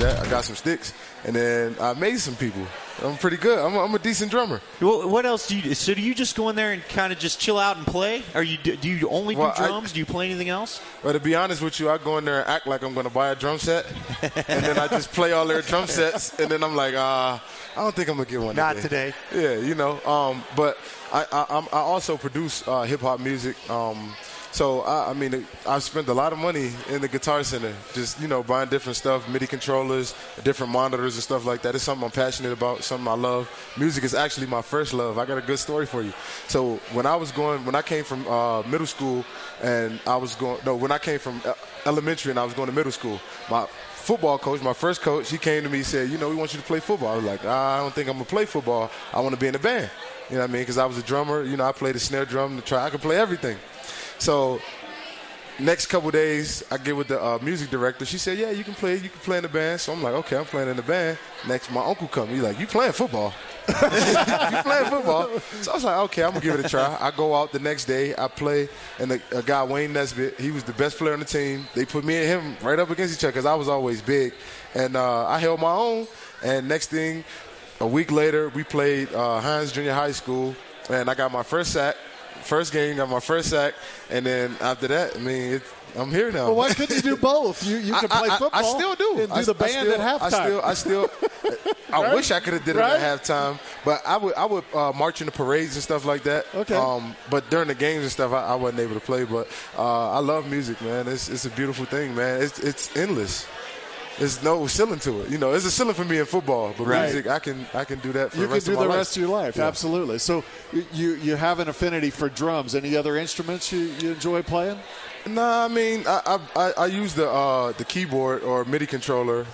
that. I got some sticks, and then I made some people. I'm pretty good. I'm a decent drummer. Well, what else do you do? So do you just go in there and kind of just chill out and play? Or do you only do drums? Do you play anything else? Well, to be honest with you, I go in there and act like I'm going to buy a drum set, and then I just play all their drum sets, and then I'm like, I don't think I'm going to get one today. Yeah, you know. But I also produce hip-hop music. So, I mean, I've spent a lot of money in the Guitar Center, just, you know, buying different stuff, MIDI controllers, different monitors and stuff like that. It's something I'm passionate about, something I love. Music is actually my first love. I got a good story for you. So when I came from middle school and when I came from elementary and I was going to middle school, my football coach, my first coach, he came to me and said, you know, we want you to play football. I was like, I don't think I'm going to play football. I want to be in a band. You know what I mean? Because I was a drummer. You know, I played the snare drum, I could play everything. So next couple of days, I get with the music director. She said, yeah, you can play in the band. So I'm like, okay, I'm playing in the band. Next, my uncle comes. He's like, you playing football? You playing football? So I was like, okay, I'm going to give it a try. I go out the next day. I play, and a guy, Wayne Nesbitt, he was the best player on the team. They put me and him right up against each other because I was always big. And I held my own. And next thing, a week later, we played Hines Junior High School, and I got my first sack. First game, got my first sack, and then after that, I mean, I'm here now. Well, why couldn't you do both? You can play football. I still do. And do the band at halftime. I wish I could have did it at halftime, but I would march in the parades and stuff like that. Okay. But during the games and stuff, I wasn't able to play. But I love music, man. It's a beautiful thing, man. It's endless. There's no ceiling to it. You know, there's a ceiling for me in football, but music, I can do that for the rest of my life. You can do the rest of your life, absolutely. So you have an affinity for drums. Any other instruments you enjoy playing? Nah, I mean, I use the keyboard or MIDI controller.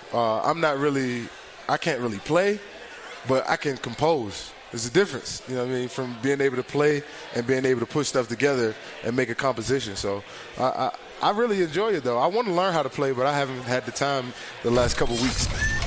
I can't really play, but I can compose. There's a difference, you know what I mean, from being able to play and being able to put stuff together and make a composition. So I really enjoy it, though. I want to learn how to play, but I haven't had the time the last couple weeks.